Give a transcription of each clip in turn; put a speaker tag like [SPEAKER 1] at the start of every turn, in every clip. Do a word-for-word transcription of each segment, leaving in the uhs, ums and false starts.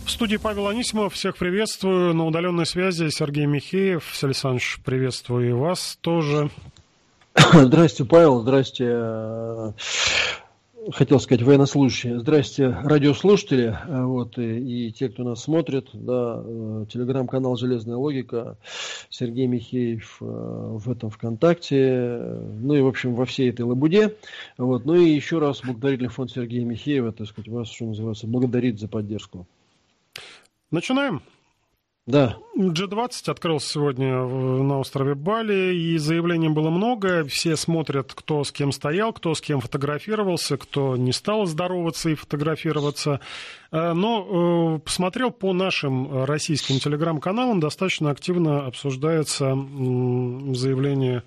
[SPEAKER 1] В студии Павел Анисимов. Всех приветствую. На удаленной связи Сергей Михеев. Сергей Александрович, приветствую и вас тоже.
[SPEAKER 2] Здрасте, Павел. Здрасте. Хотел сказать военнослужащие. Здрасте, радиослушатели. Вот, и, и те, кто нас смотрит. Да, телеграм-канал «Железная логика». Сергей Михеев в этом ВКонтакте. Ну и, в общем, во всей этой лабуде. Вот. Ну и еще раз благотворительный фонд Сергея Михеева, так сказать, вас, что называется, благодарит за поддержку.
[SPEAKER 1] Начинаем?
[SPEAKER 2] Да.
[SPEAKER 1] джи двадцать открылся сегодня на острове Бали, и заявлений было много. Все смотрят, кто с кем стоял, кто с кем фотографировался, кто не стал здороваться и фотографироваться. Но посмотрел по нашим российским телеграм-каналам, достаточно активно обсуждается заявление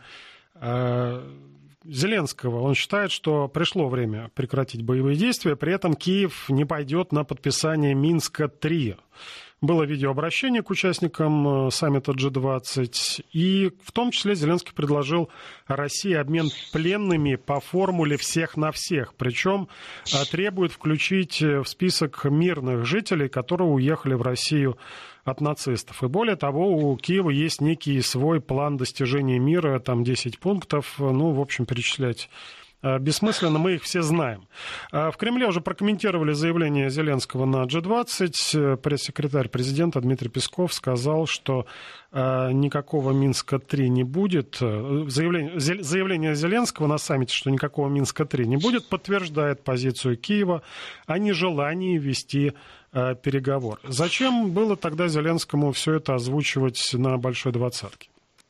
[SPEAKER 1] Зеленского. Он считает, что пришло время прекратить боевые действия, при этом Киев не пойдет на подписание Минска три. Было видеообращение к участникам саммита джи двадцать, и в том числе Зеленский предложил России обмен пленными по формуле «всех на всех», причем требует включить в список мирных жителей, которые уехали в Россию от нацистов. И более того, у Киева есть некий свой план достижения мира, там десять пунктов, ну, в общем, перечислять бессмысленно, мы их все знаем. В Кремле уже прокомментировали заявление Зеленского на джи двадцать. Пресс-секретарь президента Дмитрий Песков сказал, что никакого Минска три не будет. Заявление, заявление Зеленского на саммите, что никакого Минска три не будет, подтверждает позицию Киева о нежелании вести переговоры. Зачем было тогда Зеленскому все это озвучивать на Большой двадцатке?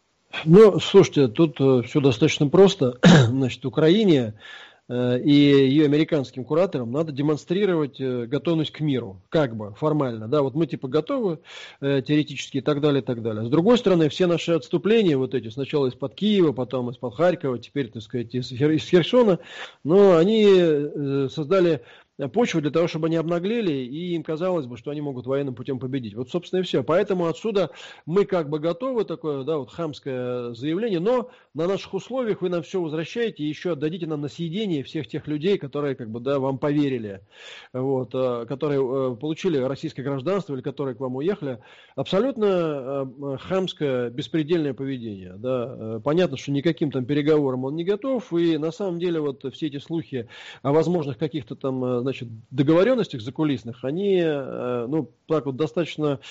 [SPEAKER 2] Ну, слушайте, тут э, все достаточно просто. Значит, Украине э, и ее американским кураторам надо демонстрировать э, готовность к миру, как бы формально. Да, вот мы типа готовы э, теоретически и так далее, и так далее. С другой стороны, все наши отступления, вот эти, сначала из-под Киева, потом из-под Харькова, теперь, так сказать, из, из Херсона, но они э, создали почву для того, чтобы они обнаглели, и им казалось бы, что они могут военным путем победить. Вот, собственно, и все. Поэтому отсюда мы как бы готовы, такое, да, вот хамское заявление, но на наших условиях вы нам все возвращаете и еще отдадите нам на съедение всех тех людей, которые, как бы, да, вам поверили, вот, которые получили российское гражданство или которые к вам уехали. Абсолютно хамское, беспредельное поведение. Да. Понятно, что никаким там переговорам он не готов, и на самом деле вот все эти слухи о возможных каких-то там, значит, договоренностях закулисных, они, ну, так вот достаточно,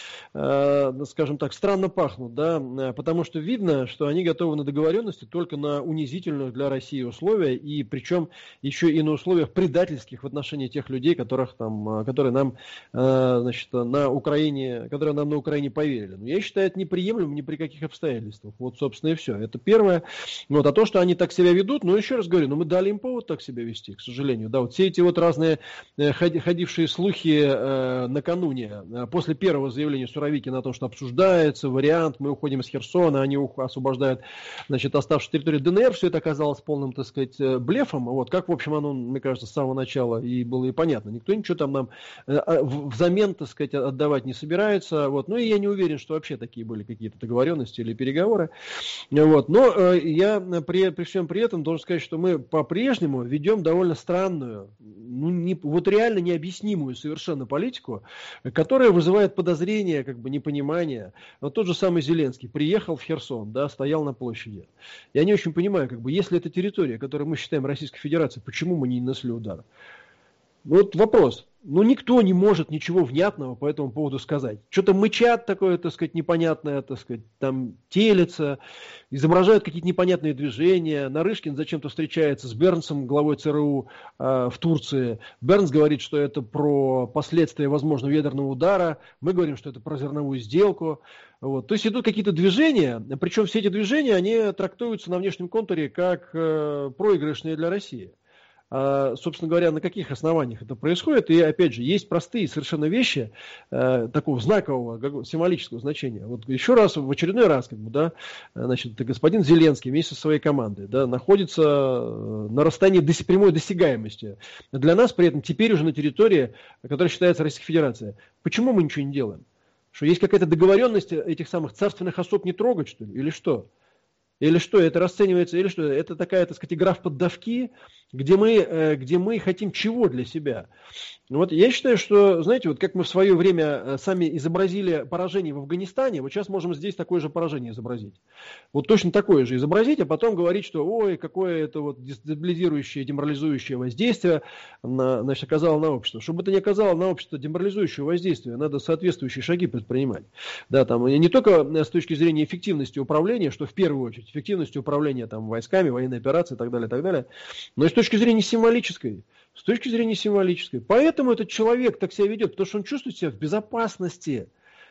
[SPEAKER 2] скажем так, странно пахнут, да, потому что видно, что они готовы на договоренности только на унизительных для России условия, и причем еще и на условиях предательских в отношении тех людей, которых там, которые нам, значит, на Украине, которые нам на Украине поверили. Но я считаю, это неприемлемо ни при каких обстоятельствах. Вот, собственно, и все. Это первое. Вот, а то, что они так себя ведут, ну, еще раз говорю, ну, мы дали им повод так себя вести, к сожалению. Да, вот все эти вот разные ходившие слухи э, накануне, после первого заявления Суровикина о том, что обсуждается вариант, мы уходим из Херсона, они освобождают, значит, оставшуюся территорию ДНР, все это оказалось полным, так сказать, блефом, вот, как, в общем, оно, мне кажется, с самого начала и было и понятно. Никто ничего там нам э, взамен, так сказать, отдавать не собирается, вот, ну, и я не уверен, что вообще такие были какие-то договоренности или переговоры, вот, но э, я при, при всем при этом должен сказать, что мы по-прежнему ведем довольно странную, ну, не, вот реально необъяснимую совершенно политику, которая вызывает подозрения, как бы непонимание. Вот тот же самый Зеленский приехал в Херсон, да, стоял на площади. Я не очень понимаю, как бы, если это территория, которую мы считаем Российской Федерацией, почему мы не нанесли удар? Вот вопрос. Ну, никто не может ничего внятного по этому поводу сказать. Что-то мычат такое, так сказать, непонятное, так сказать, там телятся, изображают какие-то непонятные движения. Нарышкин зачем-то встречается с Бернсом, главой ЦРУ э, в Турции. Бернс говорит, что это про последствия возможного ядерного удара. Мы говорим, что это про зерновую сделку. Вот. То есть идут какие-то движения, причем все эти движения, они трактуются на внешнем контуре как э, проигрышные для России. А, собственно говоря, на каких основаниях это происходит. И, опять же, есть простые совершенно вещи э, такого знакового, символического значения. Вот еще раз, в очередной раз, как бы, да, значит, господин Зеленский вместе со своей командой, да, находится на расстоянии доси, прямой досягаемости. Для нас при этом теперь уже на территории, которая считается Российской Федерацией. Почему мы ничего не делаем? Что есть какая-то договоренность этих самых царственных особ не трогать, что ли? Или что? Или что, это расценивается, или что, это такая, так сказать, игра в поддавки, где мы, где мы хотим чего для себя? Вот я считаю, что, знаете, вот как мы в свое время сами изобразили поражение в Афганистане, вот сейчас можем здесь такое же поражение изобразить. Вот точно такое же изобразить, а потом говорить, что ой, какое это вот дестабилизирующее, деморализующее воздействие на, значит, оказало на общество. Чтобы это не оказало на общество деморализующее воздействие, надо соответствующие шаги предпринимать. Да, там, не только с точки зрения эффективности управления, что в первую очередь, эффективности управления там, войсками, военной операции и так далее, и так далее, но и с точки зрения символической. С точки зрения символической. Поэтому этот человек так себя ведет, потому что он чувствует себя в безопасности.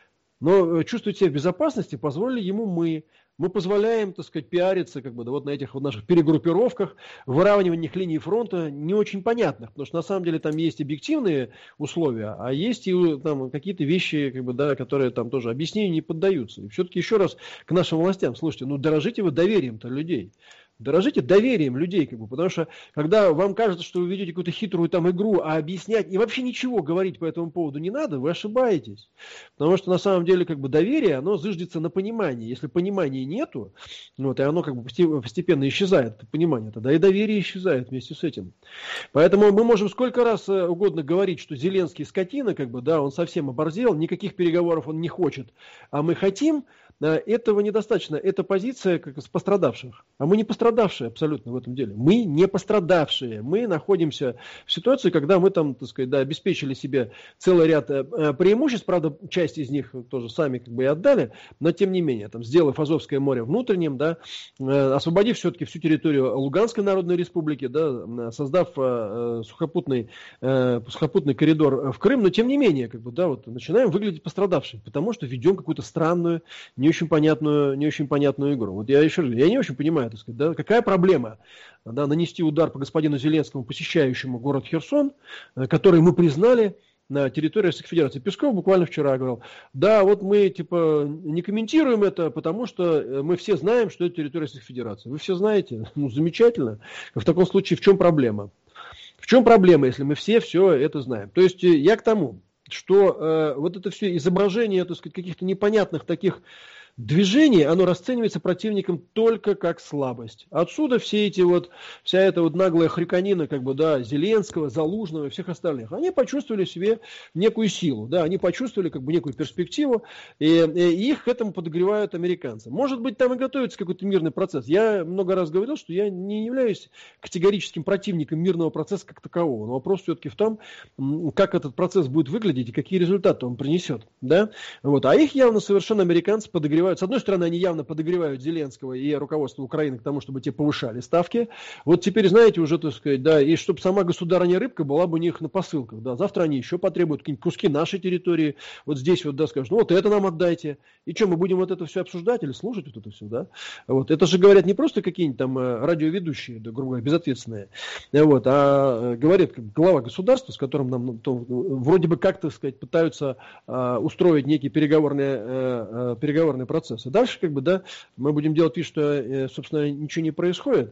[SPEAKER 2] Но чувствовать себя в безопасности позволили ему мы. Мы позволяем, так сказать, пиариться как бы, да, вот на этих вот наших перегруппировках, выравниваниях линии фронта не очень понятных. Потому что на самом деле там есть объективные условия, а есть и там какие-то вещи, как бы, да, которые там тоже объяснению не поддаются. И все-таки еще раз к нашим властям, слушайте, ну дорожите вы доверием-то людей. Дорожите доверием людей, как бы, потому что когда вам кажется, что вы ведете какую-то хитрую там игру, а объяснять и вообще ничего говорить по этому поводу не надо, вы ошибаетесь. Потому что на самом деле как бы доверие, оно зыждется на понимании. Если понимания нету, вот, и оно как бы постепенно исчезает, это понимание, тогда и доверие исчезает вместе с этим. Поэтому мы можем сколько раз угодно говорить, что Зеленский скотина, как бы, да, он совсем оборзел, никаких переговоров он не хочет, а мы хотим. Этого недостаточно. Это позиция как с пострадавших. А мы не пострадавшие абсолютно в этом деле. Мы не пострадавшие. Мы находимся в ситуации, когда мы там, так сказать, да, обеспечили себе целый ряд преимуществ. Правда, часть из них тоже сами как бы и отдали. Но тем не менее, там, сделав Азовское море внутренним, да, освободив все-таки всю территорию Луганской Народной Республики, да, создав сухопутный, сухопутный коридор в Крым. Но тем не менее, как бы, да, вот, начинаем выглядеть пострадавшими. Потому что ведем какую-то странную, не очень понятную, не очень понятную игру. Вот я еще раз говорю, я не очень понимаю, так сказать, да, какая проблема, да, нанести удар по господину Зеленскому, посещающему город Херсон, который мы признали на территории Российской Федерации. Песков буквально вчера говорил, да, вот мы типа не комментируем это, потому что мы все знаем, что это территория Российской Федерации. Вы все знаете? Ну, замечательно. В таком случае в чем проблема? В чем проблема, если мы все все это знаем? То есть я к тому, что э, вот это все изображение, так сказать, каких-то непонятных таких движение, оно расценивается противником только как слабость. Отсюда все эти вот, вся эта вот наглая хрюканина, как бы, да, Зеленского, Залужного и всех остальных. Они почувствовали в себе некую силу, да, они почувствовали как бы некую перспективу, и, и их к этому подогревают американцы. Может быть, там и готовится какой-то мирный процесс. Я много раз говорил, что я не являюсь категорическим противником мирного процесса как такового. Но вопрос все-таки в том, как этот процесс будет выглядеть и какие результаты он принесет, да. Вот. А их явно совершенно американцы подогревают. С одной стороны, они явно подогревают Зеленского и руководство Украины к тому, чтобы те повышали ставки. Вот теперь, знаете, уже, так сказать, да, и чтобы сама государыня рыбка была бы у них на посылках. Да. Завтра они еще потребуют какие-нибудь куски нашей территории. Вот здесь вот, да, скажут, ну вот это нам отдайте. И что, мы будем вот это все обсуждать или слушать вот это все, да? Вот. Это же говорят не просто какие-нибудь там радиоведущие, да, грубо говоря, безответственные, вот, а говорит глава государства, с которым нам то, вроде бы как, так сказать, пытаются а, устроить некий переговорный, а, переговорный процесс. Процесс. И дальше, как бы, да, мы будем делать вид, что, собственно, ничего не происходит.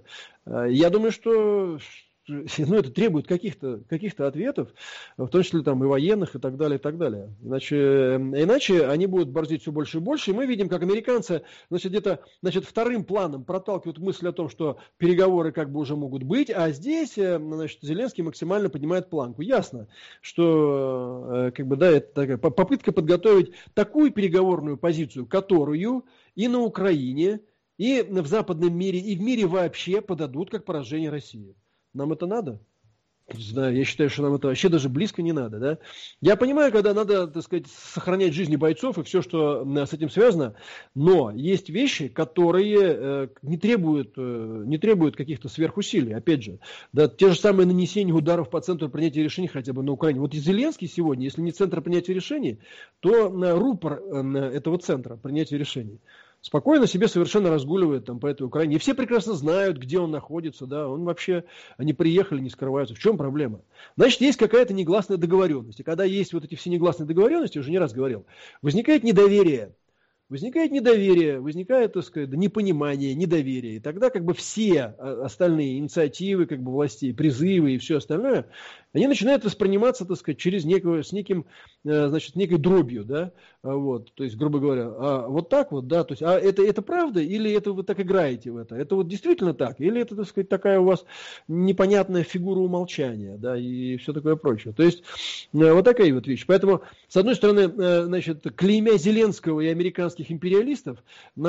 [SPEAKER 2] Я думаю, что ну, это требует каких-то, каких-то ответов, в том числе там и военных, и так далее, и так далее. Иначе, иначе они будут борзить все больше и больше. И мы видим, как американцы, значит, где-то, значит, вторым планом проталкивают мысль о том, что переговоры как бы уже могут быть, а здесь, значит, Зеленский максимально поднимает планку. Ясно, что, как бы, да, это такая попытка подготовить такую переговорную позицию, которую и на Украине, и в западном мире, и в мире вообще подадут как поражение России. Нам это надо? Не знаю, я считаю, что нам это вообще даже близко не надо. Да? Я понимаю, когда надо, так сказать, сохранять жизни бойцов и все, что с этим связано, но есть вещи, которые э, не требуют, э, не требуют каких-то сверхусилий. Опять же, да, те же самые нанесения ударов по центру принятия решений хотя бы на Украине. Вот и Зеленский сегодня, если не центр принятия решений, то э, рупор э, этого центра принятия решений спокойно себе совершенно разгуливает там по этой Украине. И все прекрасно знают, где он находится, да, он вообще, они приехали, не скрываются. В чем проблема? Значит, есть какая-то негласная договоренность. И когда есть вот эти все негласные договоренности, уже не раз говорил, возникает недоверие. возникает недоверие, возникает, так сказать, непонимание, недоверие. И тогда как бы все остальные инициативы как бы властей, призывы и все остальное, они начинают восприниматься, так сказать, через некую, с неким, значит, некой дробью, да, вот, то есть, грубо говоря, а вот так вот, да, то есть, а это, это правда или это вы так играете в это? Это вот действительно так? Или это, так сказать, такая у вас непонятная фигура умолчания, да, и все такое прочее. То есть, вот такая вот вещь. Поэтому, с одной стороны, значит, клеймя Зеленского и американских империалистов,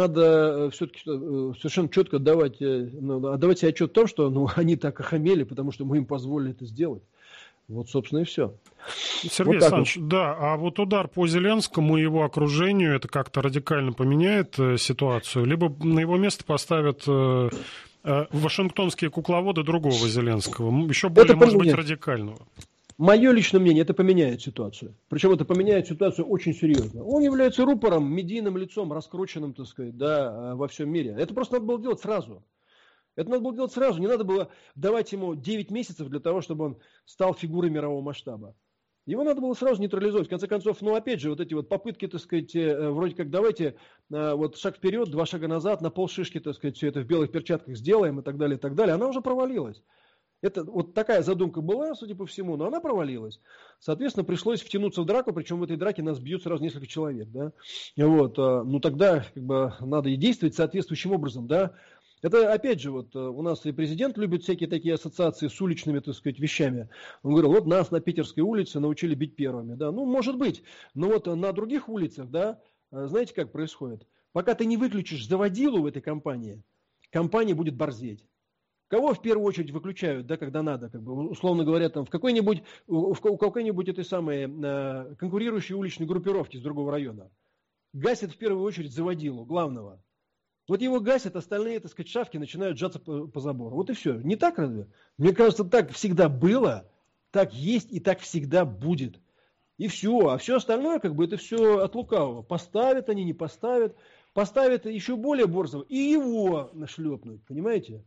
[SPEAKER 2] надо все-таки совершенно четко отдавать, отдавать себе отчет в том, что ну, они так охамели, потому что мы им позволили это сделать. Вот, собственно, и все.
[SPEAKER 1] Сергей вот Александрович, вот. Да, а вот удар по Зеленскому и его окружению, это как-то радикально поменяет э, ситуацию? Либо на его место поставят э, э, вашингтонские кукловоды другого Зеленского, еще более, это может быть, радикального?
[SPEAKER 2] Мое личное мнение, это поменяет ситуацию. Причем это поменяет ситуацию очень серьезно. Он является рупором, медийным лицом, раскрученным, так сказать, да, во всем мире. Это просто надо было делать сразу. Это надо было делать сразу. Не надо было давать ему девять месяцев для того, чтобы он стал фигурой мирового масштаба. Его надо было сразу нейтрализовать. В конце концов, ну опять же, вот эти вот попытки, так сказать, вроде как давайте вот шаг вперед, два шага назад, на полшишки, так сказать, все это в белых перчатках сделаем и так далее, и так далее. Она уже провалилась. Это вот такая задумка была, судя по всему, но она провалилась. Соответственно, пришлось втянуться в драку, причем в этой драке нас бьют сразу несколько человек, да. Вот, ну тогда как бы надо и действовать соответствующим образом, да. Это, опять же, вот у нас и президент любит всякие такие ассоциации с уличными, так сказать, вещами. Он говорил, вот нас на Питерской улице научили бить первыми, да. Ну, может быть, но вот на других улицах, да, знаете, как происходит? Пока ты не выключишь заводилу в этой компании, компания будет борзеть. Кого в первую очередь выключают, да, когда надо, как бы, условно говоря, там, в какой-нибудь, у какой-нибудь этой самой э, конкурирующей уличной группировки с другого района. Гасят в первую очередь заводилу, главного. Вот его гасят, остальные, так сказать, шавки начинают сжаться по, по забору. Вот и все. Не так разве? Мне кажется, так всегда было, так есть и так всегда будет. И все. А все остальное, как бы, это все от лукавого. Поставят они, не поставят. Поставят еще более борзого. И его нашлепнуть, понимаете?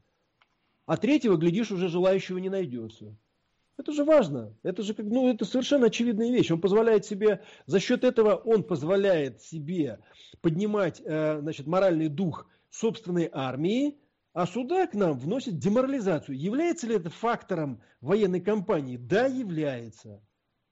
[SPEAKER 2] А третьего, глядишь, уже желающего не найдется. Это же важно. Это же, ну, это совершенно очевидная вещь. Он позволяет себе, за счет этого он позволяет себе поднимать, э, значит, моральный дух собственной армии, а сюда к нам вносит деморализацию. Является ли это фактором военной кампании? Да, является.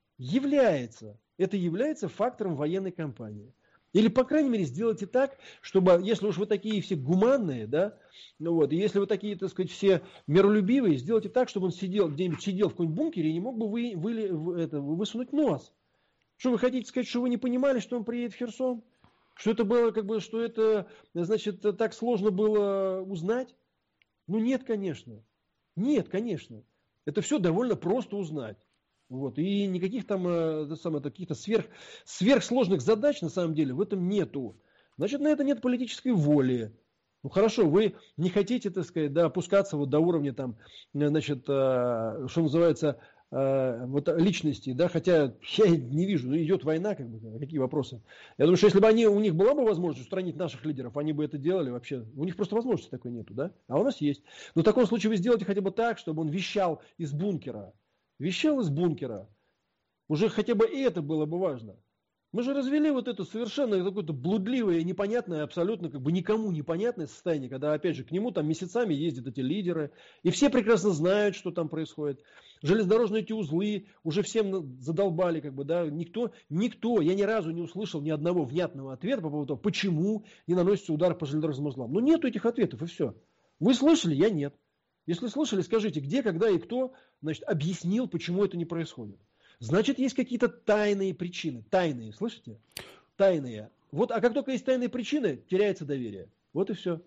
[SPEAKER 2] Является. Это является фактором военной кампании. Или, по крайней мере, сделайте так, чтобы, если уж вы такие все гуманные, да, ну вот, и если вы такие, так сказать, все миролюбивые, сделайте так, чтобы он сидел где-нибудь, сидел в каком-нибудь бункере и не мог бы вы, вы, это, высунуть нос. Что вы хотите сказать, что вы не понимали, что он приедет в Херсон? Что это было, как бы, что это, значит, так сложно было узнать? Ну, нет, конечно. Нет, конечно. Это все довольно просто узнать. Вот. И никаких там э, самое, каких-то сверх, сверхсложных задач на самом деле в этом нету. Значит, на это нет политической воли. Ну хорошо, вы не хотите, так сказать, да, опускаться вот до уровня там, значит, э, что называется, э, вот личности, да, хотя я не вижу, ну, идет война, как бы, какие вопросы. Я думаю, что если бы они, у них была бы возможность устранить наших лидеров, они бы это делали вообще. У них просто возможности такой нету, да, а у нас есть. Но в таком случае вы сделаете хотя бы так, чтобы он вещал из бункера. Вещал из бункера. Уже хотя бы и это было бы важно. Мы же развели вот это совершенно какое-то блудливое, непонятное, абсолютно как бы никому непонятное состояние, когда опять же к нему там месяцами ездят эти лидеры, и все прекрасно знают, что там происходит. Железнодорожные эти узлы уже всем задолбали, как бы, да, никто, никто, я ни разу не услышал ни одного внятного ответа по поводу того, почему не наносится удар по железнодорожным узлам. Ну нету этих ответов, и все. Вы слышали, я нет. Если слышали, скажите, где, когда и кто, значит, объяснил, почему это не происходит. Значит, есть какие-то тайные причины. Тайные, слышите? Тайные. Вот, а как только есть тайные причины, теряется доверие. Вот и все.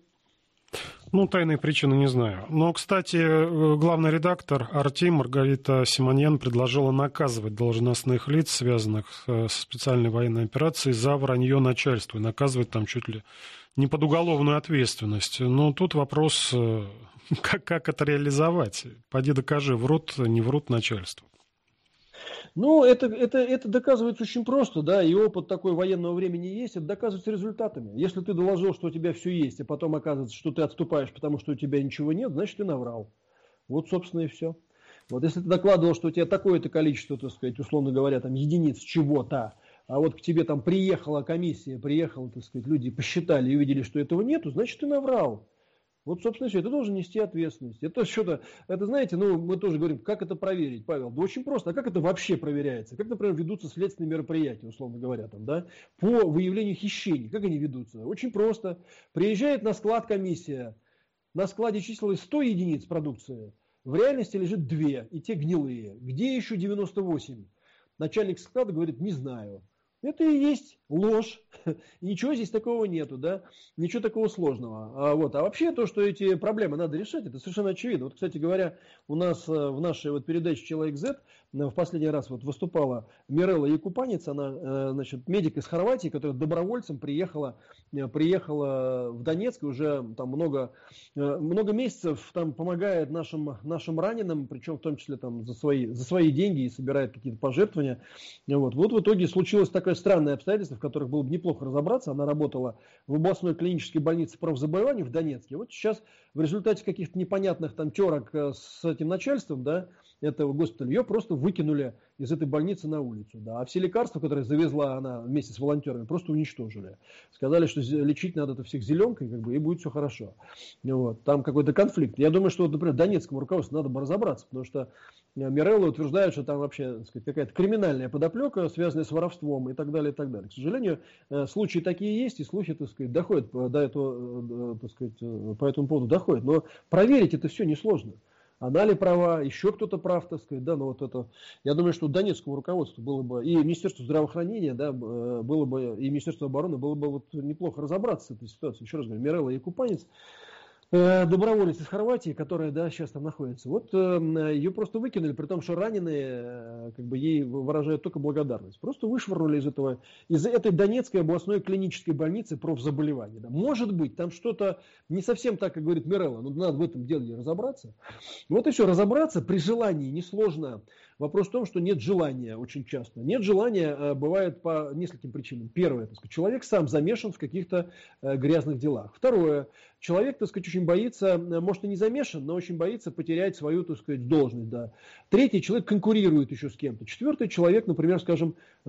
[SPEAKER 1] Ну, тайные причины не знаю. Но, кстати, главный редактор Арти Маргарита Симоньян предложила наказывать должностных лиц, связанных со специальной военной операцией, за вранье начальству. И наказывать там чуть ли не под уголовную ответственность. Но тут вопрос, как, как это реализовать. Поди докажи, врут, не врут начальству.
[SPEAKER 2] Ну, это, это, это доказывается очень просто, да, и опыт такой военного времени есть, это доказывается результатами. Если ты доложил, что у тебя все есть, а потом оказывается, что ты отступаешь, потому что у тебя ничего нет, значит, ты наврал. Вот, собственно, и все. Вот если ты докладывал, что у тебя такое-то количество, так сказать, условно говоря, там, единиц чего-то, а вот к тебе там приехала комиссия, приехала, так сказать, люди посчитали и увидели, что этого нету, значит, ты наврал. Вот, собственно, все. Ты должен нести ответственность. Это что-то, это, знаете, ну, мы тоже говорим, как это проверить, Павел? Да очень просто. А как это вообще проверяется? Как, например, ведутся следственные мероприятия, условно говоря, там, да, по выявлению хищений? Как они ведутся? Очень просто. Приезжает на склад комиссия, на складе числилось сто единиц продукции, в реальности лежит две, и те гнилые. Где еще девяносто восемь? Начальник склада говорит, не знаю. Это и есть ложь. Ничего здесь такого нету, да? Ничего такого сложного. А, вот. а вообще то, что эти проблемы надо решать, это совершенно очевидно. Вот, кстати говоря, у нас в нашей вот передаче «Человек Z» в последний раз вот выступала Мирелла Якупанец, она, значит, медик из Хорватии, которая добровольцем приехала, приехала в Донецк и уже там много, много месяцев там помогает нашим, нашим раненым, причем в том числе там за свои, за свои деньги и собирает какие-то пожертвования. Вот. вот в итоге случилось такое странное обстоятельство, в которых было бы неплохо разобраться. Она работала в областной клинической больнице профзаболеваний в Донецке. Вот сейчас в результате каких-то непонятных там терок с этим начальством, да, этого госпиталя, ее просто выкинули из этой больницы на улицу. Да. А все лекарства, которые завезла она вместе с волонтерами, просто уничтожили. Сказали, что лечить надо это всех зеленкой, как бы, и будет все хорошо. Вот. Там какой-то конфликт. Я думаю, что, например, донецкому руководству надо бы разобраться, потому что Мирелла утверждает, что там вообще, так сказать, какая-то криминальная подоплека, связанная с воровством и так далее, и так далее. К сожалению, случаи такие есть, и слухи, так сказать, доходят до этого, так сказать, по этому поводу доходят. Но проверить это все несложно. Она ли права, еще кто-то прав, так сказать, да, но вот это, я думаю, что донецкому руководству было бы, и Министерству здравоохранения, да, было бы, и Министерству обороны было бы вот неплохо разобраться с этой ситуацией. Еще раз говорю, Мирелла Якупанец, доброволец из Хорватии, которая, да, сейчас там находится. Вот э, ее просто выкинули, при том, что раненые э, как бы ей выражают только благодарность. Просто вышвырнули из этого, из этой Донецкой областной клинической больницы профзаболеваний. Да. Может быть, там что-то не совсем так, как говорит Мирелла, но надо в этом деле разобраться. Вот и все, разобраться при желании несложно. Вопрос в том, что нет желания очень часто. Нет желания э, бывает по нескольким причинам. Первое, так сказать, человек сам замешан в каких-то э, грязных делах. Второе, человек, так сказать, очень боится, может и не замешан, но очень боится потерять свою, так сказать, должность. Да. Третий, человек конкурирует еще с кем-то. Четвертый, человек, например, скажем, э,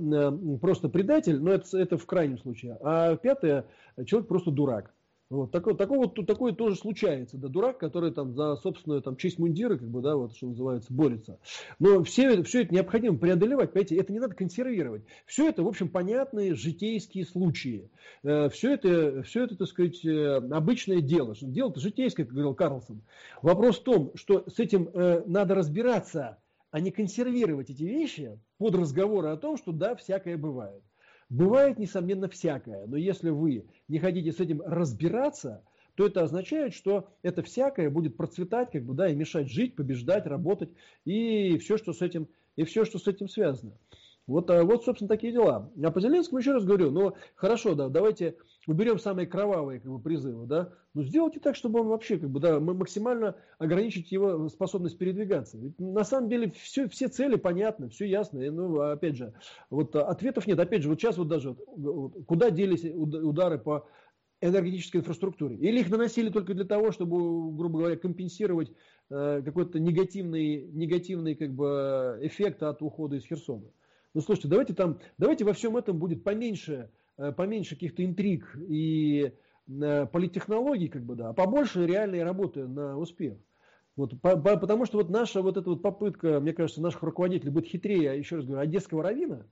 [SPEAKER 2] э, просто предатель, но это, это в крайнем случае. А пятое, человек просто дурак. Вот, такое, такое, такое тоже случается, да, дурак, который там за собственную там, честь мундира, как бы, да, вот, что называется, борется. Но все, все это необходимо преодолевать, понимаете, это не надо консервировать. Все это, в общем, понятные житейские случаи. Все это, все это, так сказать, обычное дело. Дело-то житейское, как говорил Карлсон. Вопрос в том, что с этим э, надо разбираться, а не консервировать эти вещи под разговоры о том, что да, всякое бывает. Бывает, несомненно, всякое, но если вы не хотите с этим разбираться, то это означает, что это всякое будет процветать, как бы, да, и мешать жить, побеждать, работать и все, что с этим, и все, что с этим связано. Вот, вот, собственно, такие дела. А по Зеленскому еще раз говорю, ну, хорошо, да, давайте уберем самые кровавые, как бы, призывы, да, но сделайте так, чтобы он вообще, как бы, да, максимально ограничить его способность передвигаться. Ведь на самом деле все, все цели понятны, все ясно, и, ну, опять же, вот ответов нет. Опять же, вот сейчас вот даже, вот, куда делись удары по энергетической инфраструктуре? Или их наносили только для того, чтобы, грубо говоря, компенсировать э, какой-то негативный, негативный, как бы, эффект от ухода из Херсона? Ну, слушайте, давайте там, давайте во всем этом будет поменьше, поменьше каких-то интриг и политтехнологий, как бы, да, а побольше реальной работы на успех. Вот, по, по, потому что вот наша вот эта вот попытка, мне кажется, наших руководителей быть хитрее, еще раз говорю, одесского раввина,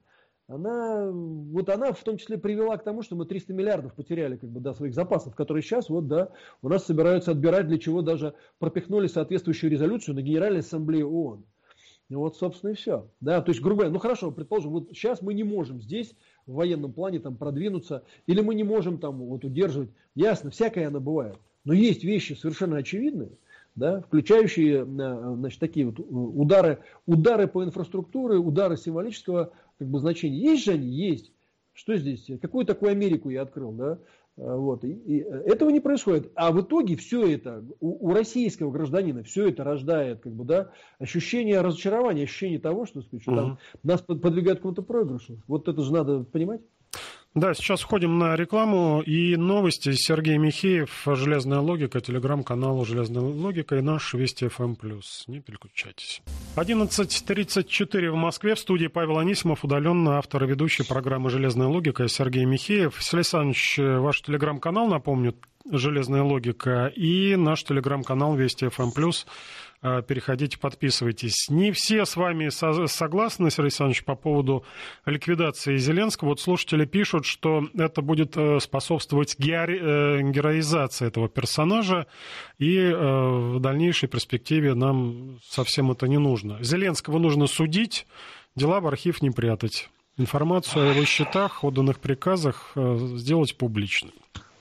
[SPEAKER 2] она, вот она в том числе привела к тому, что мы триста миллиардов потеряли, как бы, да, своих запасов, которые сейчас вот, да, у нас собираются отбирать, для чего даже пропихнули соответствующую резолюцию на Генеральной Ассамблее ООН. Ну вот, собственно, и все. Да, то есть, грубо говоря, ну хорошо, предположим, вот сейчас мы не можем здесь в военном плане там продвинуться, или мы не можем там вот удерживать. Ясно, всякое оно бывает. Но есть вещи совершенно очевидные, да, включающие, значит, такие вот удары, удары по инфраструктуре, удары символического, как бы, значения. Есть же они? Есть. Что здесь? Какую такую Америку я открыл, да? Вот. И, и этого не происходит. А в итоге все это, у, у российского гражданина все это рождает, как бы, да, ощущение разочарования, ощущение того, что, сказать, что, угу, там нас подвигают к какому-то проигрышу. Вот это же надо понимать.
[SPEAKER 1] Да, сейчас входим на рекламу и новости. Сергей Михеев, «Железная логика», телеграм-канал «Железная логика» и наш Вести эф эм плюс. Не переключайтесь. одиннадцать тридцать четыре в Москве. В студии Павел Анисимов, удаленно автор и ведущий программы «Железная логика» Сергей Михеев. Сергей Александрович, ваш телеграм-канал, напомню, «Железная логика», и наш телеграм-канал Вести эф эм плюс. Переходите, подписывайтесь. Не все с вами согласны, Сергей Александрович, по поводу ликвидации Зеленского. Вот слушатели пишут, что это будет способствовать героизации этого персонажа, и в дальнейшей перспективе нам совсем это не нужно. Зеленского нужно судить, дела в архив не прятать. Информацию о его счетах, отданных приказах сделать публичной.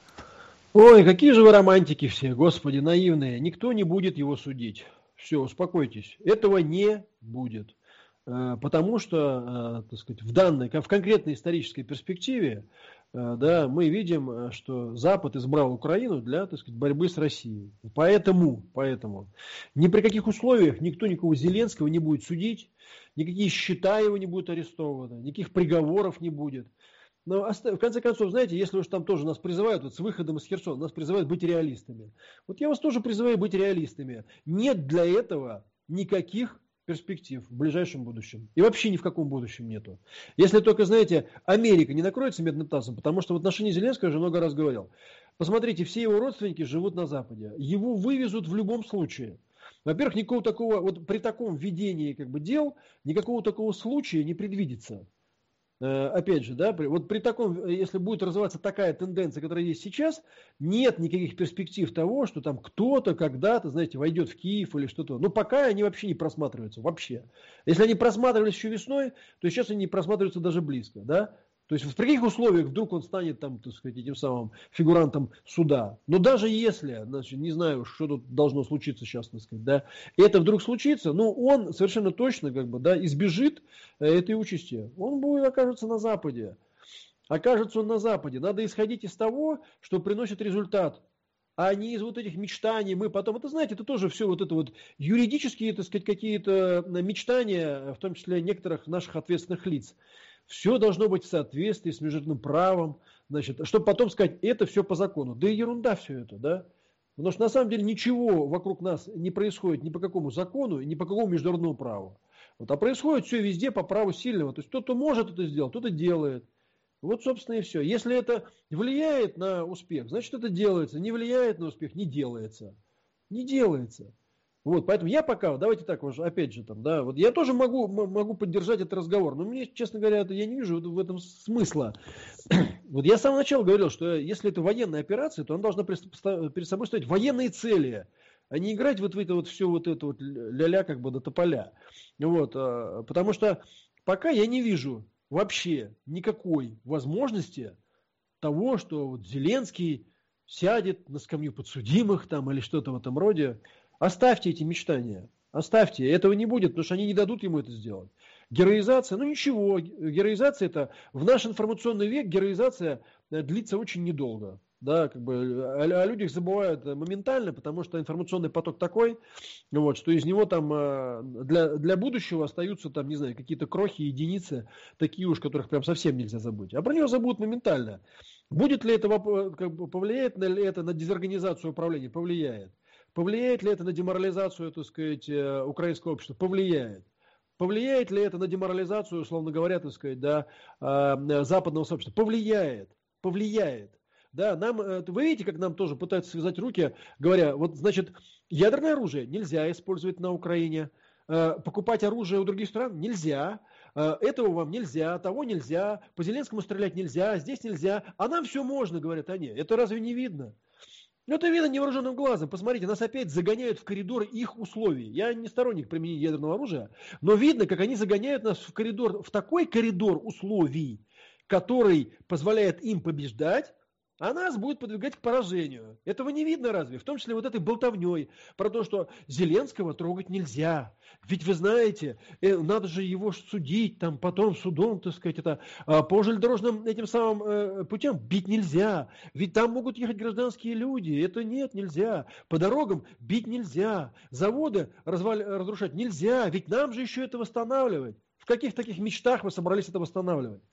[SPEAKER 2] Ой, какие же вы романтики все, господи, наивные. Никто не будет его судить. Все, успокойтесь. Этого не будет. Потому что, так сказать, в данной, в конкретной исторической перспективе, да, мы видим, что Запад избрал Украину для, так сказать, борьбы с Россией. Поэтому, поэтому ни при каких условиях никто никого Зеленского не будет судить, никакие счета его не будут арестованы, никаких приговоров не будет. Но в конце концов, знаете, если уж там тоже нас призывают, вот с выходом из Херсона, нас призывают быть реалистами. Вот я вас тоже призываю быть реалистами. Нет для этого никаких перспектив в ближайшем будущем. И вообще ни в каком будущем нету. Если только, знаете, Америка не накроется медным тазом, потому что в отношении Зеленского я уже много раз говорил. Посмотрите, все его родственники живут на Западе. Его вывезут в любом случае. Во-первых, никакого такого, вот при таком ведении как бы дел, никакого такого случая не предвидится. Опять же, да, вот при таком, если будет развиваться такая тенденция, которая есть сейчас, нет никаких перспектив того, что там кто-то когда-то, знаете, войдет в Киев или что-то. Но пока они вообще не просматриваются, вообще. Если они просматривались еще весной, то сейчас они не просматриваются даже близко, да. То есть в каких условиях вдруг он станет там, так сказать, этим самым фигурантом суда. Но даже если, значит, не знаю, что тут должно случиться сейчас, так сказать, да, это вдруг случится, ну, он совершенно точно, как бы, да, избежит этой участи. Он будет, окажется на Западе. Окажется он на Западе. Надо исходить из того, что приносит результат. А не из вот этих мечтаний. Мы потом, это знаете, это тоже все вот это вот юридические, так сказать, какие-то мечтания, в том числе некоторых наших ответственных лиц. Все должно быть в соответствии с международным правом, значит, чтобы потом сказать, это все по закону. Да и ерунда все это, да. Потому что на самом деле ничего вокруг нас не происходит ни по какому закону, ни по какому международному праву. Вот, а происходит все везде по праву сильного. То есть кто-то может это сделать, кто-то делает. Вот, собственно, и все. Если это влияет на успех, значит, это делается. Не влияет на успех, не делается. Не делается. Вот, поэтому я пока, давайте так, опять же, там, да, вот я тоже могу, могу поддержать этот разговор, но мне, честно говоря, я не вижу в этом смысла. Вот я с самого начала говорил, что если это военная операция, то она должна перед собой ставить военные цели, а не играть вот в это вот все вот это вот ля-ля как бы до тополя. Вот, потому что пока я не вижу вообще никакой возможности того, что вот Зеленский сядет на скамью подсудимых там или что-то в этом роде. Оставьте эти мечтания. Оставьте. Этого не будет, потому что они не дадут ему это сделать. Героизация, ну ничего. Героизация это в наш информационный век героизация длится очень недолго. Да, как бы, о, о людях забывают моментально, потому что информационный поток такой, вот, что из него там для, для будущего остаются там, не знаю, какие-то крохи, единицы, такие уж, которых прям совсем нельзя забыть. А про него забудут моментально. Будет ли это, как бы, повлияет ли это на дезорганизацию управления? Повлияет. Повлияет ли это на деморализацию, так сказать, украинского общества? Повлияет. Повлияет ли это на деморализацию, условно говоря, так сказать, да, западного сообщества? Повлияет. Повлияет. Да, нам, вы видите, как нам тоже пытаются связать руки, говоря, вот, значит, ядерное оружие нельзя использовать на Украине, покупать оружие у других стран нельзя, этого вам нельзя, того нельзя, по Зеленскому стрелять нельзя, здесь нельзя, а нам все можно, говорят они. Это разве не видно? Ну, это видно невооруженным глазом. Посмотрите, нас опять загоняют в коридор их условий. Я не сторонник применения ядерного оружия, но видно, как они загоняют нас в коридор, в такой коридор условий, который позволяет им побеждать, а нас будет подвигать к поражению. Этого не видно разве? В том числе вот этой болтовней про то, что Зеленского трогать нельзя. Ведь вы знаете, надо же его судить, там потом судом, так сказать, это, по железнодорожным этим самым путям бить нельзя. Ведь там могут ехать гражданские люди. Это нет, нельзя. По дорогам бить нельзя. Заводы разваль... разрушать нельзя. Ведь нам же еще это восстанавливать. В каких таких мечтах вы собрались это восстанавливать?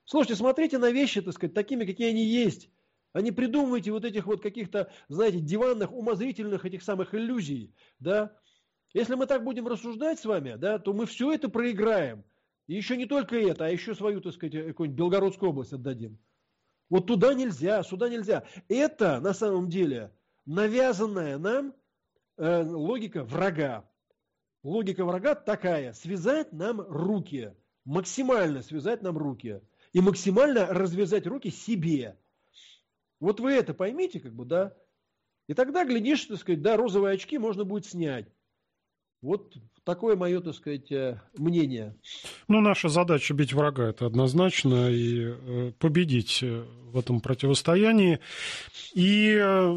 [SPEAKER 2] Слушайте, смотрите на вещи, так сказать, такими, какие они есть. А не придумывайте вот этих вот каких-то, знаете, диванных, умозрительных этих самых иллюзий, да. Если мы так будем рассуждать с вами, да, то мы все это проиграем. И еще не только это, а еще свою, так сказать, какую-нибудь Белгородскую область отдадим. Вот туда нельзя, сюда нельзя. Это, на самом деле, навязанная нам э, логика врага. Логика врага такая: связать нам руки, максимально связать нам руки и максимально развязать руки себе. Вот вы это поймите, как бы, да, и тогда, глядишь, так сказать, да, розовые очки можно будет снять. Вот такое мое, так сказать, мнение.
[SPEAKER 1] Ну, наша задача бить врага, это однозначно, и победить в этом противостоянии. И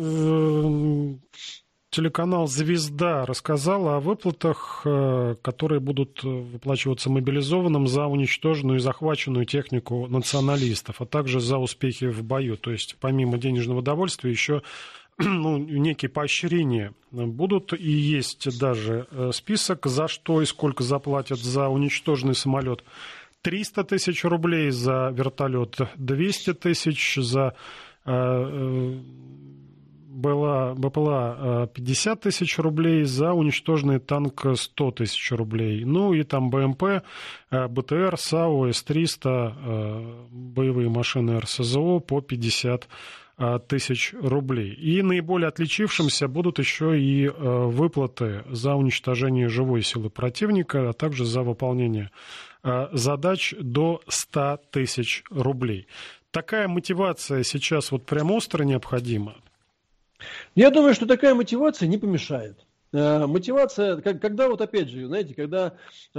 [SPEAKER 1] э, телеканал «Звезда» рассказал о выплатах, которые будут выплачиваться мобилизованным за уничтоженную и захваченную технику националистов, а также за успехи в бою. То есть, помимо денежного довольствия, еще ну, некие поощрения будут. И есть даже список, за что и сколько заплатят за уничтоженный самолет. триста тысяч рублей, за вертолет двести тысяч, за э, была БПЛА пятьдесят тысяч рублей, за уничтоженный танк сто тысяч рублей. Ну и там БМП, БТР, САУ, С триста, боевые машины РСЗО по пятьдесят тысяч рублей. И наиболее отличившимся будут еще и выплаты за уничтожение живой силы противника, а также за выполнение задач до ста тысяч рублей. Такая мотивация сейчас вот прям остро необходима.
[SPEAKER 2] Я думаю, что такая мотивация не помешает. Мотивация, когда вот опять же, знаете, когда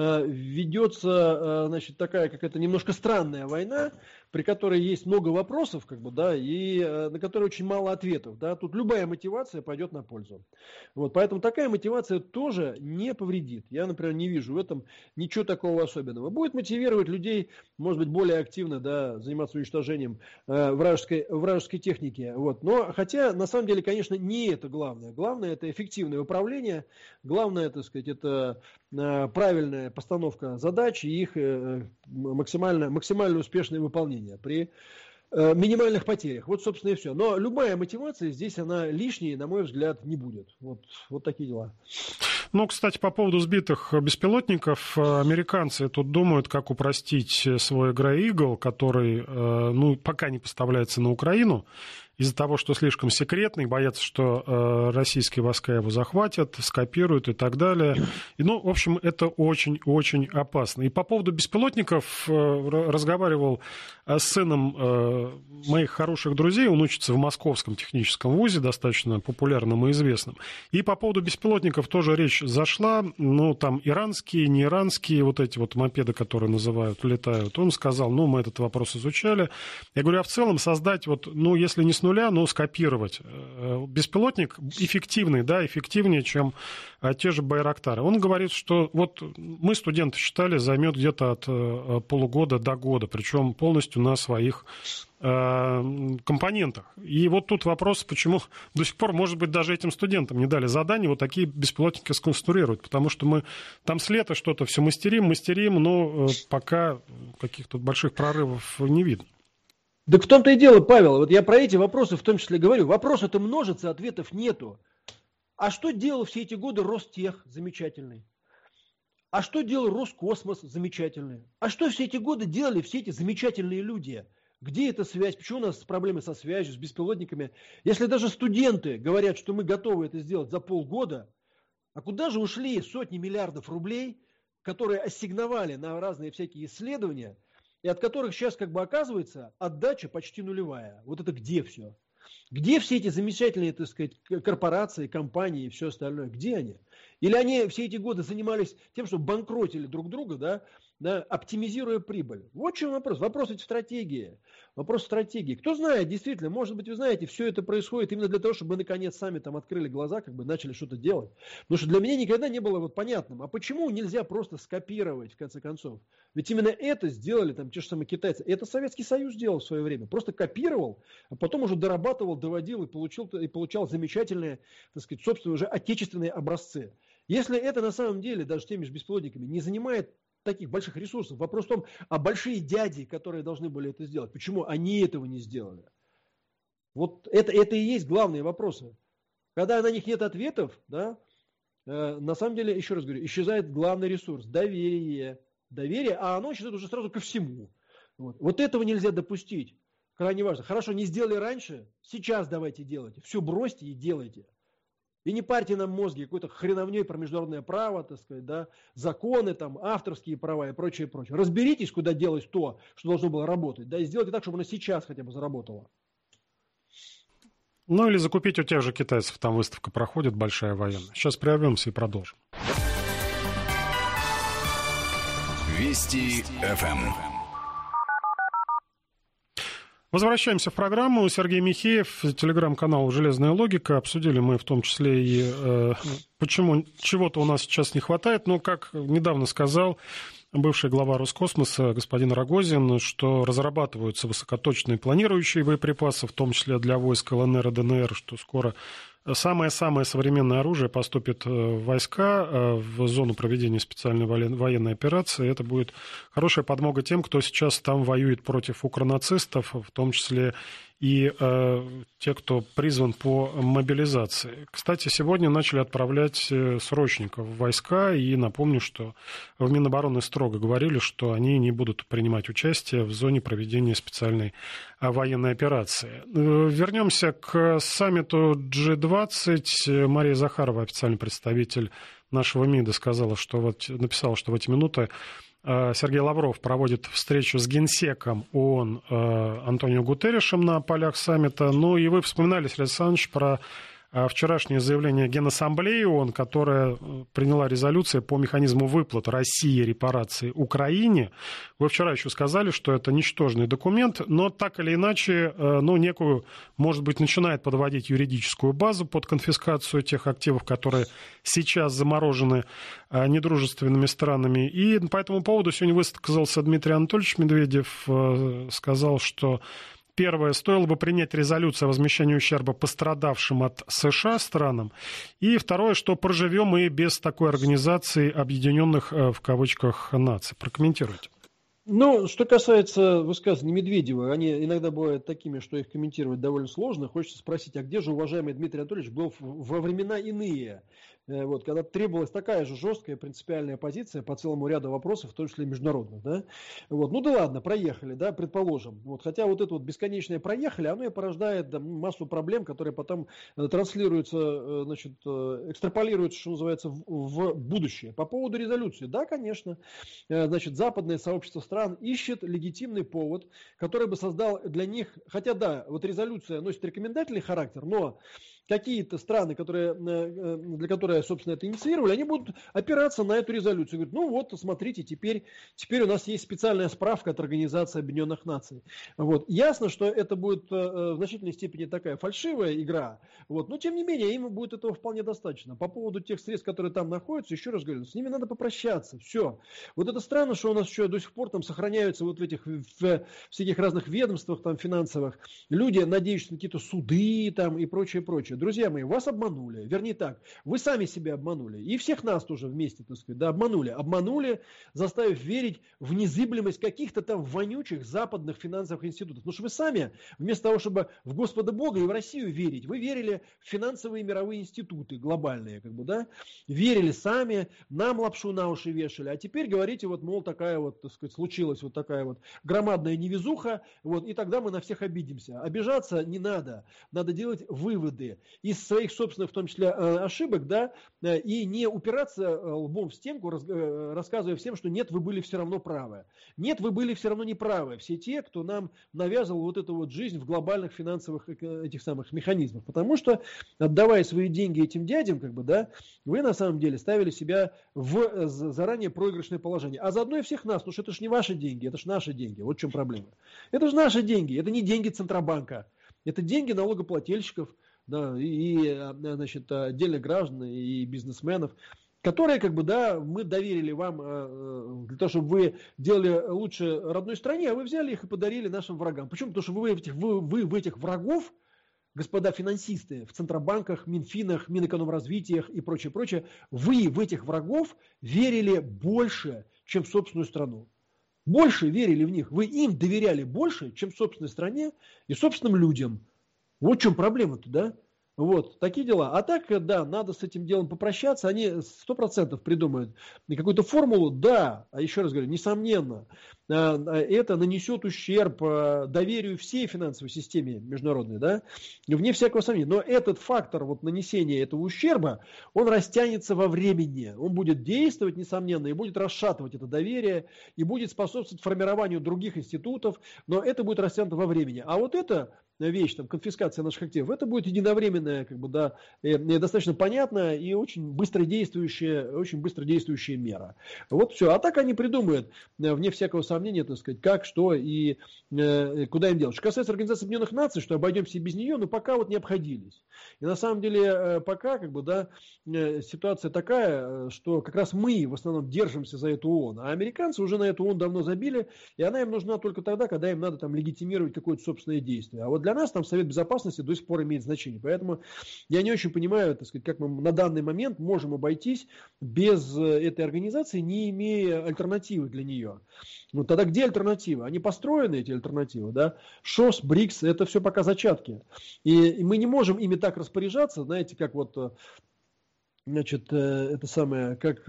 [SPEAKER 2] ведется, значит, такая какая-то немножко странная война, при которой есть много вопросов, как бы, да, и на которые очень мало ответов, да, тут любая мотивация пойдет на пользу. Вот, поэтому такая мотивация тоже не повредит. Я, например, не вижу в этом ничего такого особенного. Будет мотивировать людей, может быть, более активно, да, заниматься уничтожением э, вражеской, вражеской техники. Вот. Но, хотя, на самом деле, конечно, не это главное. Главное – это эффективное управление, главное, так сказать, это э, правильная постановка задач и их э, максимально, максимально успешное выполнение при э, минимальных потерях. Вот, собственно, и все. Но любая мотивация здесь, она лишней, на мой взгляд, не будет. Вот, вот такие дела.
[SPEAKER 1] Ну, кстати, по поводу сбитых беспилотников, американцы тут думают, как упростить свой Grey Eagle, который, ну, пока не поставляется на Украину, из-за того, что слишком секретный, боятся, что э, российские войска его захватят, скопируют и так далее. И, ну, в общем, это очень-очень опасно. И по поводу беспилотников э, разговаривал с сыном э, моих хороших друзей, он учится в Московском техническом вузе, достаточно популярном и известном. И по поводу беспилотников тоже речь зашла. Ну, там иранские, не иранские, вот эти вот мопеды, которые называют, летают. Он сказал, ну, мы этот вопрос изучали. Я говорю, а в целом создать, вот, ну, если не с нуля, но скопировать беспилотник эффективный, да, эффективнее, чем те же Байрактары. Он говорит, что вот мы, студенты, считали, займет где-то от полугода до года, причем полностью на своих компонентах. И вот тут вопрос, почему до сих пор, может быть, даже этим студентам не дали задание вот такие беспилотники сконструировать, потому что мы там с лета что-то все мастерим, мастерим, но пока каких-то больших прорывов не видно.
[SPEAKER 2] Да в том-то и дело, Павел, вот я про эти вопросы в том числе говорю. Вопросы-то множатся, ответов нету. А что делал все эти годы Ростех замечательный? А что делал Роскосмос замечательный? А что все эти годы делали все эти замечательные люди? Где эта связь? Почему у нас проблемы со связью, с беспилотниками? Если даже студенты говорят, что мы готовы это сделать за полгода, а куда же ушли сотни миллиардов рублей, которые ассигновали на разные всякие исследования, и от которых сейчас, как бы оказывается, отдача почти нулевая. Вот это где все? Где все эти замечательные, так сказать, корпорации, компании и все остальное? Где они? Или они все эти годы занимались тем, что банкротили друг друга, да, да, оптимизируя прибыль? Вот в чем вопрос. Вопрос ведь в стратегии. Вопрос в стратегии. Кто знает, действительно, может быть, вы знаете, все это происходит именно для того, чтобы мы наконец сами там открыли глаза, как бы начали что-то делать. Потому что для меня никогда не было вот понятным, а почему нельзя просто скопировать, в конце концов? Ведь именно это сделали там те же самые китайцы. Это Советский Союз делал в свое время. Просто копировал, а потом уже дорабатывал, доводил и получил, и получал замечательные, так сказать, собственно, уже отечественные образцы. Если это на самом деле, даже теми же беспилотниками, не занимает таких больших ресурсов. Вопрос в том, а большие дяди, которые должны были это сделать, почему они этого не сделали? Вот это, это и есть главные вопросы. Когда на них нет ответов, да, э, на самом деле, еще раз говорю, исчезает главный ресурс – доверие. Доверие, а оно исчезает уже сразу ко всему. Вот, вот этого нельзя допустить. Крайне важно. Хорошо, не сделали раньше, сейчас давайте делайте. Все бросьте и делайте. И не парьте нам мозги какой-то хреновней про международное право, так сказать, да, законы, там, авторские права и прочее, прочее. Разберитесь, куда делать то, что должно было работать, да, и сделайте так, чтобы оно сейчас хотя бы заработало.
[SPEAKER 1] Ну или закупить у тех же китайцев, там выставка проходит большая военная. Сейчас прервемся и продолжим.
[SPEAKER 3] Вести эф эм.
[SPEAKER 1] Возвращаемся в программу. Сергей Михеев, телеграм-канал «Железная логика». Обсудили мы в том числе и э, почему чего-то у нас сейчас не хватает. Но, как недавно сказал бывший глава Роскосмоса господин Рогозин, что разрабатываются высокоточные планирующие боеприпасы, в том числе для войск эл эн эр и дэ эн эр, что скоро самое-самое современное оружие поступит в войска, в зону проведения специальной военной операции. Это будет хорошая подмога тем, кто сейчас там воюет против укронацистов, в том числе и э, те, кто призван по мобилизации. Кстати, сегодня начали отправлять срочников в войска, и напомню, что в Минобороны строго говорили, что они не будут принимать участие в зоне проведения специальной военной операции. Вернемся к саммиту джи двадцать. Мария Захарова, официальный представитель нашего МИДа, сказала, что вот, написала, что в эти минуты Сергей Лавров проводит встречу с генсеком ООН Антонио Гутерришем на полях саммита. Ну и вы вспоминали, Сергей Александрович, про вчерашнее заявление Генассамблеи ООН, которая приняла резолюцию по механизму выплат России репараций Украине. Вы вчера еще сказали, что это ничтожный документ, но так или иначе, ну, некую, может быть, начинает подводить юридическую базу под конфискацию тех активов, которые сейчас заморожены недружественными странами. И по этому поводу сегодня высказался Дмитрий Анатольевич Медведев, сказал, что первое, стоило бы принять резолюцию о возмещении ущерба пострадавшим от США странам. И второе, что проживем мы без такой организации объединенных, в кавычках, наций. Прокомментируйте.
[SPEAKER 2] Ну, что касается высказываний Медведева, они иногда бывают такими, что их комментировать довольно сложно. Хочется спросить, а где же уважаемый Дмитрий Анатольевич был во времена иные? Вот, когда требовалась такая же жесткая принципиальная позиция по целому ряду вопросов, в том числе международных. Да? Вот, ну да ладно, проехали, да, предположим. Вот, хотя вот это вот бесконечное проехали, оно и порождает да, массу проблем, которые потом транслируются, значит, экстраполируются, что называется, в, в будущее. По поводу резолюции, да, конечно, значит, западное сообщество стран ищет легитимный повод, который бы создал для них, хотя да, вот резолюция носит рекомендательный характер, но какие-то страны, которые, для которых, собственно, это инициировали, они будут опираться на эту резолюцию. Говорят, ну вот, смотрите, теперь, теперь у нас есть специальная справка от Организации Объединенных Наций. Вот. Ясно, что это будет в значительной степени такая фальшивая игра, вот. Но тем не менее, им будет этого вполне достаточно. По поводу тех средств, которые там находятся, еще раз говорю, с ними надо попрощаться. Все. Вот это странно, что у нас еще до сих пор там сохраняются вот в этих в всяких разных ведомствах там, финансовых люди, надеющиеся на какие-то суды там, и прочее, прочее. Друзья мои, вас обманули, вернее так, вы сами себя обманули, и всех нас тоже вместе, так сказать, да, обманули, обманули, заставив верить в незыблемость каких-то там вонючих западных финансовых институтов, потому что вы сами, вместо того, чтобы в Господа Бога и в Россию верить, вы верили в финансовые мировые институты глобальные, как бы, да, верили сами, нам лапшу на уши вешали, а теперь говорите, вот, мол, такая вот, так сказать, случилась вот такая вот громадная невезуха, вот, и тогда мы на всех обидимся. Обижаться не надо, надо делать выводы из своих собственных, в том числе, ошибок, да, и не упираться лбом в стенку, рассказывая всем, что нет, вы были все равно правы. Нет, вы были все равно неправы. Все те, кто нам навязывал вот эту вот жизнь в глобальных финансовых этих самых механизмах. Потому что, отдавая свои деньги этим дядям, как бы, да, вы на самом деле ставили себя в заранее проигрышное положение. А заодно и всех нас, потому что это же не ваши деньги, это же наши деньги. Вот в чем проблема. Это же наши деньги, это не деньги Центробанка. Это деньги налогоплательщиков, да, и, значит, отдельных граждан и бизнесменов, которые, как бы, да, мы доверили вам для того, чтобы вы делали лучше родной стране, а вы взяли их и подарили нашим врагам. Почему? Потому что вы, этих, вы, вы в этих врагов господа финансисты в Центробанках, Минфинах, Минэкономразвитиях и прочее, прочее, вы в этих врагов верили больше, чем в собственную страну. Больше верили в них. Вы им доверяли больше, чем в собственной стране и собственным людям. Вот в чем проблема-то, да? Вот, такие дела. А так, да, надо с этим делом попрощаться. Они сто процентов придумают какую-то формулу. Да, а еще раз говорю, несомненно, это нанесет ущерб доверию всей финансовой системе международной, да, вне всякого сомнения. Но этот фактор вот, нанесения этого ущерба, он растянется во времени. Он будет действовать, несомненно, и будет расшатывать это доверие, и будет способствовать формированию других институтов, но это будет растянуто во времени. А вот это вещь, там, конфискация наших активов, это будет единовременная, как бы, да, достаточно понятная и очень быстро действующая, очень быстро действующая мера. Вот все. А так они придумают, вне всякого сомнения, так сказать, как, что и э, куда им делать. Что касается Организации Объединенных Наций, что обойдемся и без нее, но пока вот не обходились. И на самом деле э, пока, как бы, да, э, ситуация такая, что как раз мы в основном держимся за эту ООН, а американцы уже на эту ООН давно забили, и она им нужна только тогда, когда им надо там легитимировать какое-то собственное действие. А вот для нас там Совет Безопасности до сих пор имеет значение. Поэтому я не очень понимаю, так сказать, как мы на данный момент можем обойтись без этой организации, не имея альтернативы для нее. Ну тогда где альтернатива? Они построены, эти альтернативы, да? ШОС, БРИКС, это все пока зачатки. И, и мы не можем ими так распоряжаться, знаете, как вот... Значит, это самое, как,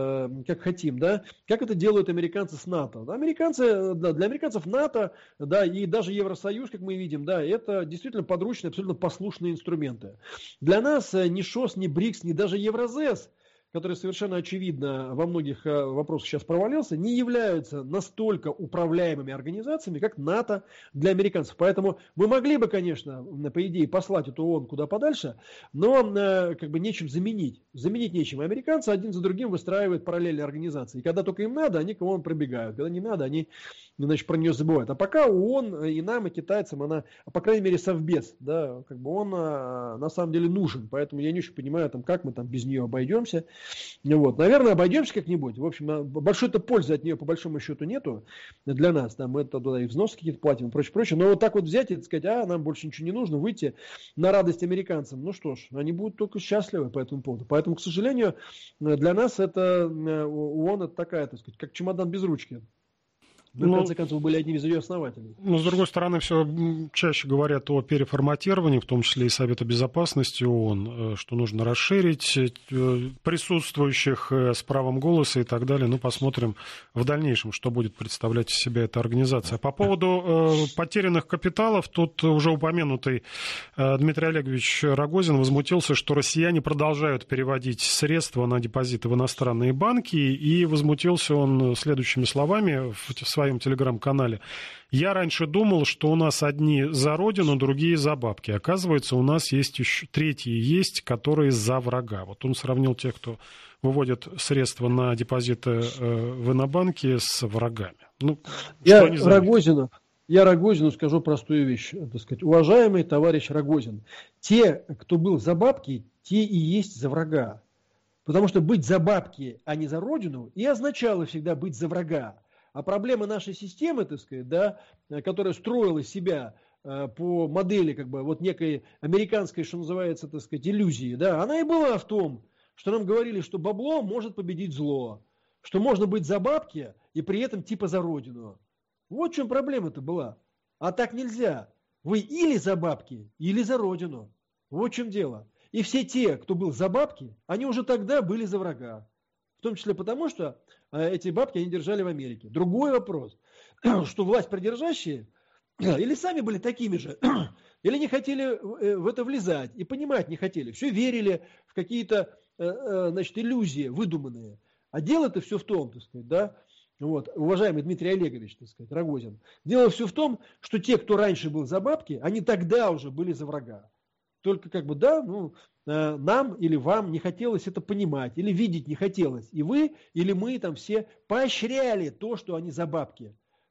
[SPEAKER 2] как хотим, да, как это делают американцы с НАТО. Американцы, да, для американцев НАТО, да, и даже Евросоюз, как мы видим, да, это действительно подручные, абсолютно послушные инструменты. Для нас ни ШОС, ни БРИКС, ни даже Евразес, который совершенно очевидно во многих вопросах сейчас провалился, не являются настолько управляемыми организациями, как НАТО для американцев. Поэтому мы могли бы, конечно, по идее, послать эту ООН куда подальше, но как бы нечем заменить. Заменить нечем. Американцы один за другим выстраивают параллельные организации. И когда только им надо, они к ООН пробегают. Когда не надо, они, значит, про нее забывают. А пока ООН и нам, и китайцам, она, по крайней мере, совбез, да, как бы он на самом деле нужен. Поэтому я не очень понимаю, там, как мы там без нее обойдемся. Вот. Наверное, обойдемся как-нибудь. В общем, большой-то пользы от нее по большому счету нету для нас. Там мы туда и взносы какие-то платим и прочее, прочее. Но вот так вот взять и сказать, а нам больше ничего не нужно, выйти на радость американцам. Ну что ж, они будут только счастливы по этому поводу. Поэтому, к сожалению, для нас это ООН это такая, так сказать, как чемодан без ручки. Мы, ну, в конце концов, были одними из ее основателей.
[SPEAKER 1] Но, с другой стороны, все чаще говорят о переформатировании, в том числе и Совета Безопасности ООН, что нужно расширить присутствующих с правом голоса и так далее. Ну, посмотрим в дальнейшем, что будет представлять из себя эта организация. По поводу потерянных капиталов, тут уже упомянутый Дмитрий Олегович Рогозин возмутился, что россияне продолжают переводить средства на депозиты в иностранные банки, и возмутился он следующими словами в своем телеграм-канале. Я раньше думал, что у нас одни за родину, другие за бабки. Оказывается, у нас есть еще третьи есть, которые за врага. Вот он сравнил тех, кто выводит средства на депозиты в инобанке с врагами. Ну,
[SPEAKER 2] я Рогозину, я Рогозину скажу простую вещь, так сказать. Уважаемый товарищ Рогозин, те, кто был за бабки, те и есть за врага. Потому что быть за бабки, а не за родину, и означало всегда быть за врага. А проблема нашей системы, так сказать, да, которая строила себя э, по модели как бы, вот некой американской, что называется, так сказать, иллюзии, да, она и была в том, что нам говорили, что бабло может победить зло, что можно быть за бабки и при этом типа за родину. Вот в чем проблема-то была. А так нельзя. Вы или за бабки, или за родину. Вот в чем дело. И все те, кто был за бабки, они уже тогда были за врага. В том числе потому, что эти бабки они держали в Америке. Другой вопрос, что власть придержащие или сами были такими же, или не хотели в это влезать и понимать не хотели. Все верили в какие-то, значит, иллюзии выдуманные. А дело-то все в том, так сказать, да, вот, уважаемый Дмитрий Олегович, так сказать, Рогозин, дело все в том, что те, кто раньше был за бабки, они тогда уже были за врага. Только как бы, да, ну, э, нам или вам не хотелось это понимать, или видеть не хотелось. И вы, или мы там все поощряли то, что они за бабки.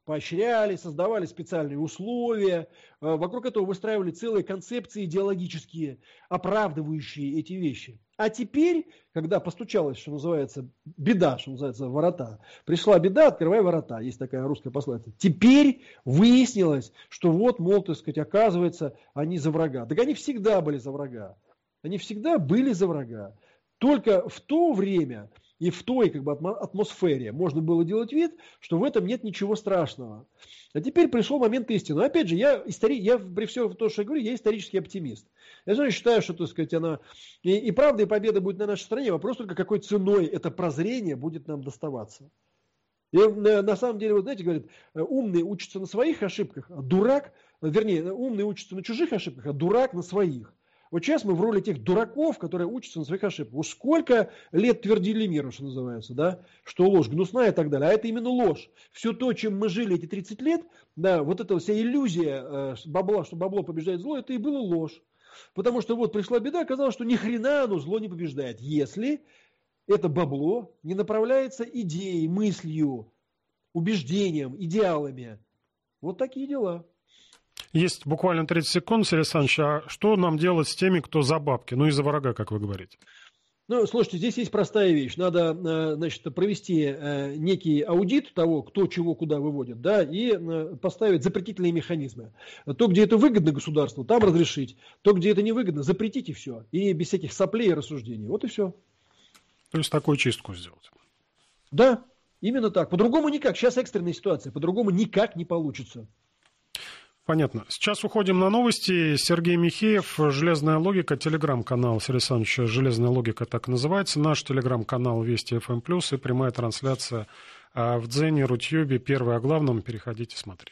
[SPEAKER 2] поощряли, создавали специальные условия, вокруг этого выстраивали целые концепции идеологические, оправдывающие эти вещи. А теперь, когда постучалась, что называется, беда, что называется, в ворота, пришла беда, открывай ворота, есть такая русская пословица. Теперь выяснилось, что вот, мол, так сказать, оказывается, они за врага. Так они всегда были за врага. Они всегда были за врага. Только в то время и в той как бы, атмосфере можно было делать вид, что в этом нет ничего страшного. А теперь пришел момент истины. Но опять же, я, истори... я при всем том, что я говорю, я исторический оптимист. Я же считаю, что, так сказать, она... и, и правда, и победа будет на нашей стороне. Вопрос только, какой ценой это прозрение будет нам доставаться. И на самом деле, вот знаете, говорят, умный учится на своих ошибках, а дурак, вернее, умный учится на чужих ошибках, а дурак на своих. Вот сейчас мы в роли тех дураков, которые учатся на своих ошибках. Уж сколько лет твердили миру, что называется, да, что ложь гнусная и так далее. А это именно ложь. Все то, чем мы жили эти тридцать лет, да, вот эта вся иллюзия э, бабла, что бабло побеждает зло, это и было ложь. Потому что вот пришла беда, оказалось, что ни хрена оно зло не побеждает. Если это бабло не направляется идеей, мыслью, убеждением, идеалами. Вот такие дела.
[SPEAKER 1] Есть буквально тридцать секунд, Сергей Александрович, а что нам делать с теми, кто за бабки, ну и за врага, как вы говорите?
[SPEAKER 2] Ну, слушайте, здесь есть простая вещь. Надо, значит, провести некий аудит того, кто чего куда выводит, да, и поставить запретительные механизмы. То, где это выгодно государству, там разрешить. То, где это невыгодно, запретить и все. И без всяких соплей и рассуждений. Вот и все.
[SPEAKER 1] То есть такую чистку сделать?
[SPEAKER 2] Да, именно так. По-другому никак. Сейчас экстренная ситуация. По-другому никак не получится.
[SPEAKER 1] Понятно. Сейчас уходим на новости. Сергей Михеев, «Железная логика», телеграм-канал Сергея Александровича «Железная логика» так и называется. Наш телеграм-канал Вести эф эм плюс и прямая трансляция в Дзене, Рутьюбе. Первое о главном. Переходите, смотрите.